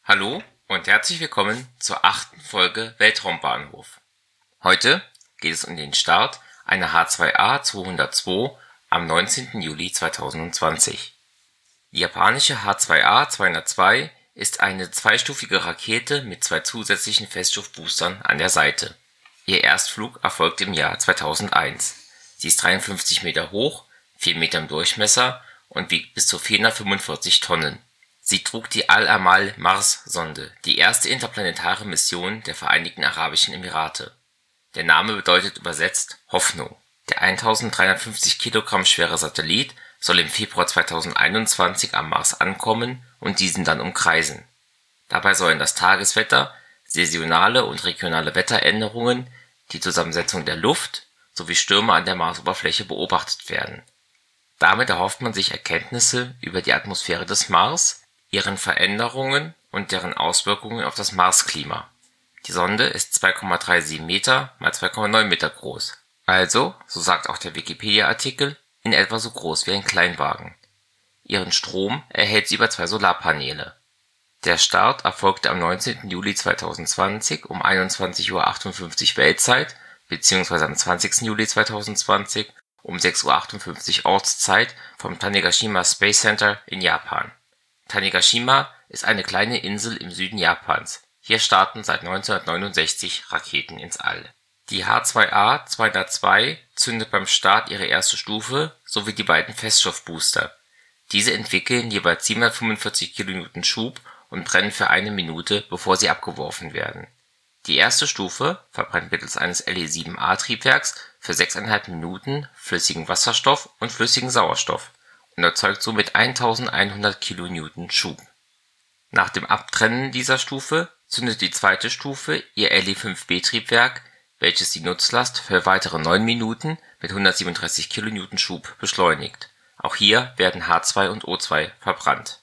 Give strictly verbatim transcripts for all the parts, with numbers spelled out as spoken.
Hallo und herzlich willkommen zur achten Folge Weltraumbahnhof. Heute geht es um den Start einer H zwei A zweihundertzwei am neunzehnten Juli zweitausendzwanzig. Die japanische H zwei A zweihundertzwei ist eine zweistufige Rakete mit zwei zusätzlichen Feststoffboostern an der Seite. Ihr Erstflug erfolgte im Jahr zweitausendeins. Sie ist dreiundfünfzig Meter hoch, vier Meter im Durchmesser und wiegt bis zu vierhundertfünfundvierzig Tonnen. Sie trug die Al-Amal-Mars-Sonde, die erste interplanetare Mission der Vereinigten Arabischen Emirate. Der Name bedeutet übersetzt Hoffnung. Der eintausenddreihundertfünfzig Kilogramm schwere Satellit soll im Februar zweitausendeinundzwanzig am Mars ankommen und diesen dann umkreisen. Dabei sollen das Tageswetter, saisonale und regionale Wetteränderungen, die Zusammensetzung der Luft sowie Stürme an der Marsoberfläche beobachtet werden. Damit erhofft man sich Erkenntnisse über die Atmosphäre des Mars, ihren Veränderungen und deren Auswirkungen auf das Marsklima. Die Sonde ist zwei Komma siebenunddreißig Meter mal zwei Komma neun Meter groß, also, so sagt auch der Wikipedia-Artikel, in etwa so groß wie ein Kleinwagen. Ihren Strom erhält sie über zwei Solarpaneele. Der Start erfolgte am neunzehnten Juli zweitausendzwanzig um einundzwanzig Uhr achtundfünfzig Weltzeit bzw. am zwanzigsten Juli zweitausendzwanzig um sechs Uhr achtundfünfzig Ortszeit vom Tanegashima Space Center in Japan. Tanegashima ist eine kleine Insel im Süden Japans. Hier starten seit neunzehnhundertneunundsechzig Raketen ins All. Die H zwei A zweihundertzwei zündet beim Start ihre erste Stufe sowie die beiden Feststoffbooster. Diese entwickeln jeweils siebenhundertfünfundvierzig Kilonewton Schub und brennen für eine Minute, bevor sie abgeworfen werden. Die erste Stufe verbrennt mittels eines L E sieben A Triebwerks für sechs Komma fünf Minuten flüssigen Wasserstoff und flüssigen Sauerstoff und erzeugt somit eintausendeinhundert Kilonewton Schub. Nach dem Abtrennen dieser Stufe zündet die zweite Stufe ihr L E fünf B Triebwerk, welches die Nutzlast für weitere neun Minuten mit hundertsiebenunddreißig Kilonewton Schub beschleunigt. Auch hier werden H zwei und O zwei verbrannt.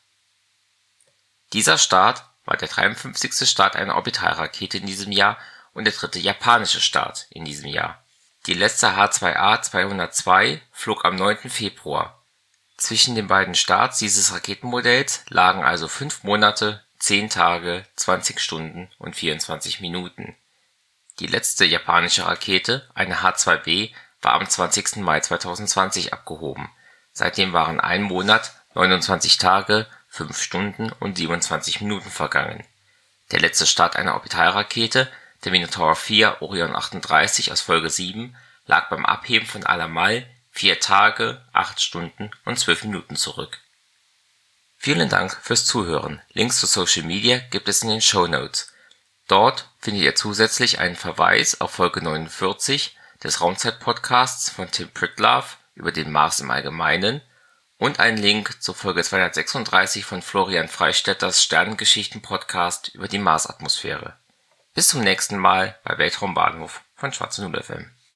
Dieser Start war der dreiundfünfzigste Start einer Orbitalrakete in diesem Jahr und der dritte japanische Start in diesem Jahr. Die letzte H zwei A zweihundertzwei flog am neunten Februar. Zwischen den beiden Starts dieses Raketenmodells lagen also fünf Monate, zehn Tage, zwanzig Stunden und vierundzwanzig Minuten. Die letzte japanische Rakete, eine H zwei B, war am zwanzigsten Mai zweitausendzwanzig abgehoben. Seitdem waren ein Monat, neunundzwanzig Tage, fünf Stunden und siebenundzwanzig Minuten vergangen. Der letzte Start einer Orbitalrakete, der Minotaur vier Orion achtunddreißig aus Folge sieben, lag beim Abheben von Al-Amal vier Tage, acht Stunden und zwölf Minuten zurück. Vielen Dank fürs Zuhören. Links zu Social Media gibt es in den Shownotes. Dort findet ihr zusätzlich einen Verweis auf Folge neunundvierzig des Raumzeit-Podcasts von Tim Pritlove über den Mars im Allgemeinen und einen Link zur Folge zweihundertsechsunddreißig von Florian Freistetters Sternengeschichten-Podcast über die Marsatmosphäre. Bis zum nächsten Mal bei Weltraumbahnhof von Schwarze Null F M.